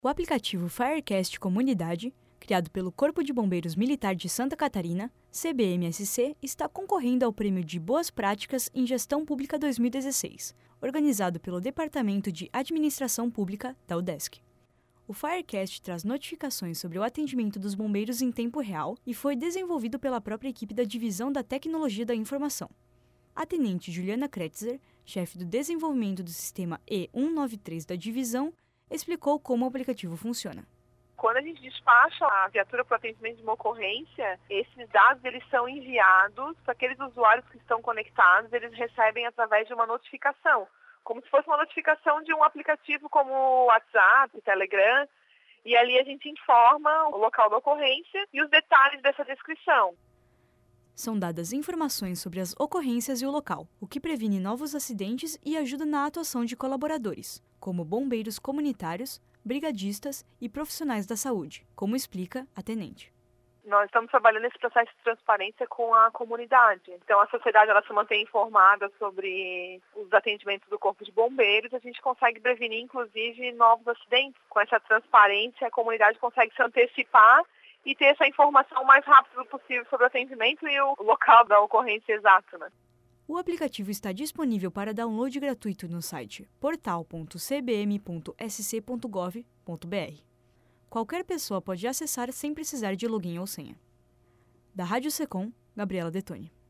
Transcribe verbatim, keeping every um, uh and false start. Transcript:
O aplicativo Firecast Comunidade, criado pelo Corpo de Bombeiros Militar de Santa Catarina, C B M S C, está concorrendo ao Prêmio de Boas Práticas em Gestão Pública dois mil e dezesseis, organizado pelo Departamento de Administração Pública da UDESC. O Firecast traz notificações sobre o atendimento dos bombeiros em tempo real e foi desenvolvido pela própria equipe da Divisão da Tecnologia da Informação. A tenente Juliana Kretzer, chefe do desenvolvimento do sistema E cento e noventa e três da divisão, explicou como o aplicativo funciona. Quando a gente despacha a viatura para o atendimento de uma ocorrência, esses dados eles são enviados para aqueles usuários que estão conectados, eles recebem através de uma notificação, como se fosse uma notificação de um aplicativo como o WhatsApp, Telegram, e ali a gente informa o local da ocorrência e os detalhes dessa descrição. São dadas informações sobre as ocorrências e o local, o que previne novos acidentes e ajuda na atuação de colaboradores, como bombeiros comunitários, brigadistas e profissionais da saúde, como explica a tenente. Nós estamos trabalhando nesse processo de transparência com a comunidade. Então, a sociedade ela se mantém informada sobre os atendimentos do Corpo de Bombeiros. A gente consegue prevenir, inclusive, novos acidentes. Com essa transparência, a comunidade consegue se antecipar e ter essa informação o mais rápido possível sobre o atendimento e o local da ocorrência exato, né? O aplicativo está disponível para download gratuito no site portal ponto c b m ponto s c ponto gov ponto b r. Qualquer pessoa pode acessar sem precisar de login ou senha. Da Rádio Secom, Gabriela Detoni.